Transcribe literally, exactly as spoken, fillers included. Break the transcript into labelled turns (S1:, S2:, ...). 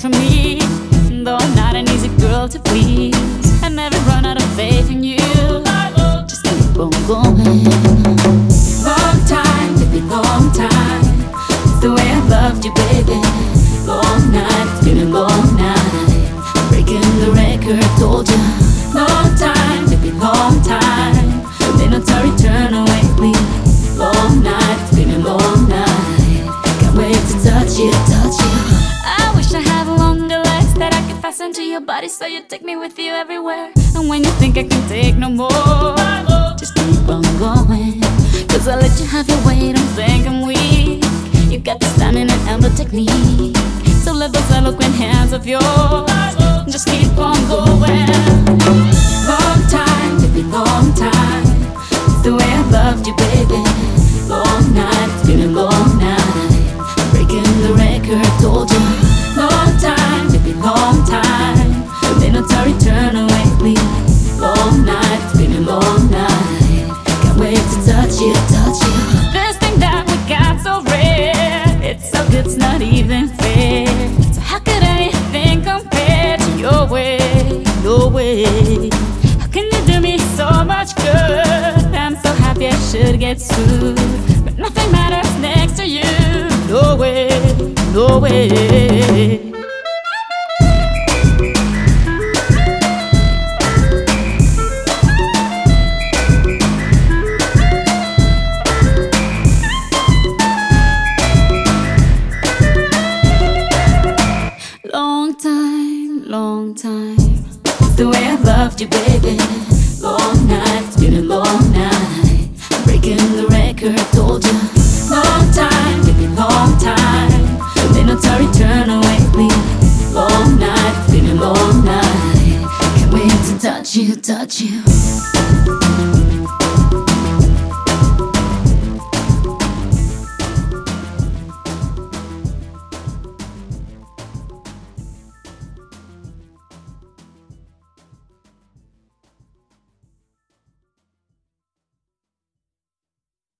S1: from me. Though I'm not an easy girl to please, I never run out of faith in you. Just keep on going. Long time, baby, long time. It's the way I loved you, baby. Long night, it's been a long night. Breaking the record, told you. Long time, baby, long time. Then I'll return away, please. Long night, it's been a long night. Can't wait to touch you, touch you. I wish I had longer legs that I could fasten to your body, so you take me with you everywhere. And when you think I can take no more, just keep on going. Cause I let you have your way, don't think I'm weak. You got the stamina and the technique, so let those eloquent hands of yours just keep on going. Long time, baby, long time. It's the way I loved you, baby. Long night, it's been a long night. Breaking the record, told you. Long time, baby, long time. Then I'll return away, please. Long night, it's been a long night. Can't wait to touch you, touch you. This thing that we got so rare, it's so good, it's not even fair. So how could anything compare to your way, your way? How can you do me so much good? I'm so happy I should get sued, but nothing matters next to you. No way, no way. Long time, long time. It's the way I loved you, baby. Long night, it's been a long night. Breaking the record, told you. Long time, baby, long time. Then I'll return away, please. Long night, it's been a long night. Can't wait to touch you, touch you.